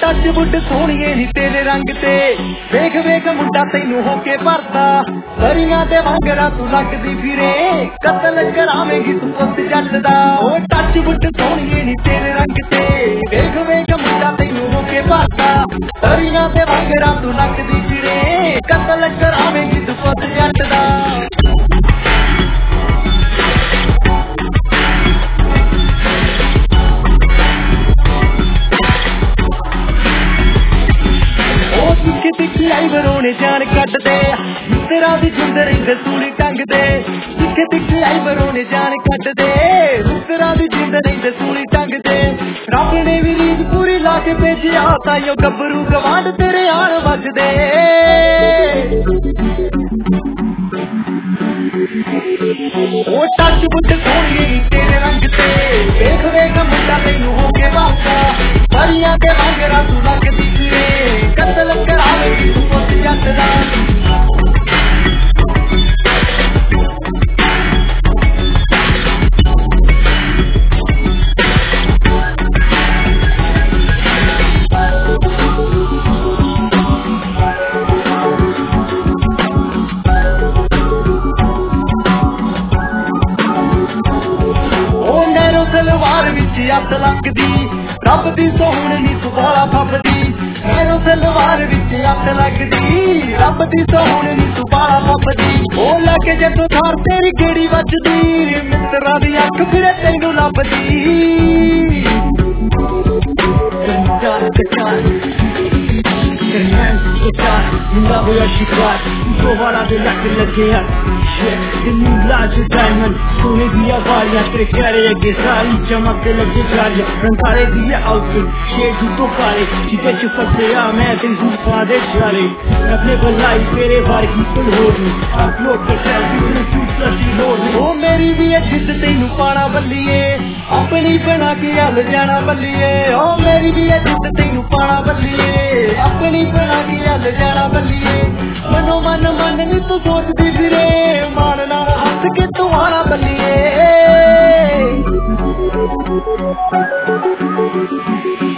touch बुड सोहणीए नी तेरे रंग ते वेख वेख मुंडा तैनू होके भरदा दरियां ते वांगरा तू लगदी फिरे कतल करावेंगी तू पुत जट दा ओ टच बुड सोहणीए नी तेरे रंग ते वेख वेख मुंडा तैनू होके भरदा दरियां ते वांगरा तू लगदी फिरे कतल करावेंगी तू पुत जट दा बरोने जान कट दे तेरा भी जिंद रहिंदे सूली टंग दे दिखे दिखे आई बरोने जान कट दे तेरा भी जिंद रहिंदे सूली टंग दे रब ने भी रीत पूरी ला के भेजिया ताइयों गब्बरू गवांड तेरे आन वजदे ओ टच बुट सोहणीए नी तेरे रंग ते वेख वेख मुंडा तैनू होके वासा परियां ते वांगरा तू लगदी फिरे कतल करावेंगी तू पुत जट दा सलवार विच अत लगदी रब दी सोहण नी सुबाला फबदी मैनू सलवार विच अत लगदी रब दी सोहण नी सुबाला फबदी ओ लगे जदों थार तेरी गेड़ी वजदी मित्तरां दी अख फिरे तैनू लभदी मुंडा होया शिकार दोबारा दे लक लगे लाज डायमंड सोने दिया वालियां तेरे प्यारे अगे सारी चमक लगे जारियां रंगारे दिया आउटफिट शेड तो काले जिदे च फसया मैं तेरी जुल्फां दे इशारे अपने बलाई तेरे बारे की फुल होनी अपलोड कर सेल्फी तू शूट करती लोड ओ मेरी भी जिद तैनू पाना बल्लिए अपनी बना के हल जाना बल्लिए ओ मेरी भी जिद तैनू पाना बल्लिए अपनी बना के हल जाना बल्लिए मनो मन मन नी तू सोचदी फिरे मान नाल हंस के तू आना बल्लिए